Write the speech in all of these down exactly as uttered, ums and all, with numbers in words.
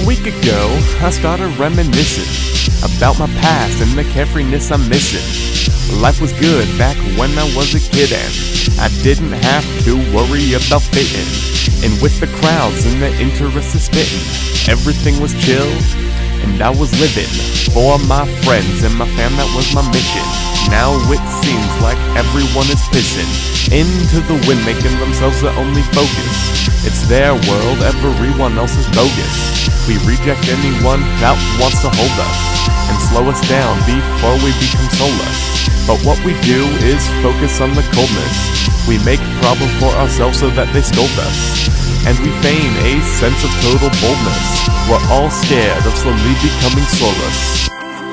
week ago, I started reminiscing about my past and the carefreeness I'm missing. Life was good back when I was a kid, and I didn't have to worry about fitting in with the crowds and the interest of spitting. Everything was chill, and I was living for my friends and my fam. That was my mission. Now it seems like everyone is pissing into the wind, making themselves the only focus. It's their world, everyone else is bogus. We reject anyone that wants to hold us and slow us down before we become soulless. But what we do is focus on the coldness. We make problems for ourselves so that they scold us, and we feign a sense of total boldness. We're all scared of slowly becoming soulless.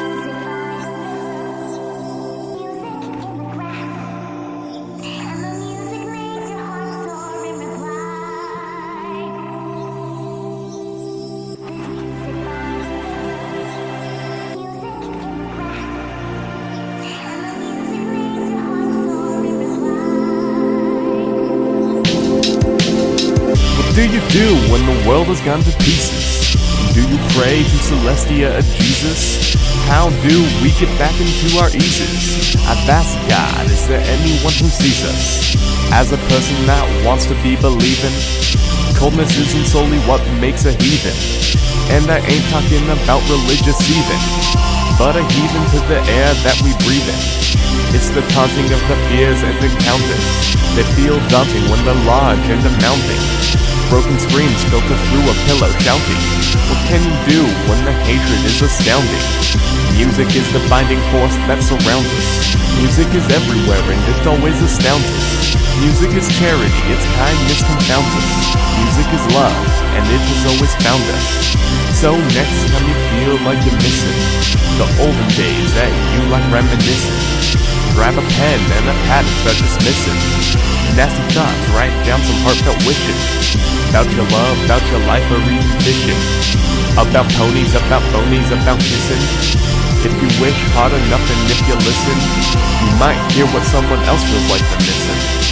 What do you do when the world has gone to pieces? Do you pray to Celestia or Jesus? How do we get back into our eases? I've asked God, is there anyone who sees us as a person that wants to be believing? Coldness isn't solely what makes a heathen, and I ain't talking about religious heathen, but a heathen to the air that we breathe in. It's the taunting of the fears and encounters. They feel daunting when they're large and amounting. Broken screams filter through a pillow shouting. What can you do when the hatred is astounding? Music is the binding force that surrounds us. Music is everywhere and it always astounds us. Music is charity, its kindness confounds us. Music is love, and it has always found us. So next time you feel like you're missing the olden days that you like reminiscing, grab a pen and a pad and start dismissing nasty thoughts, write down some heartfelt wishes about your love, about your life, or even fishing. About ponies, about phonies, about kissing. If you wish hard enough and if you listen, you might hear what someone else feels like they're missing.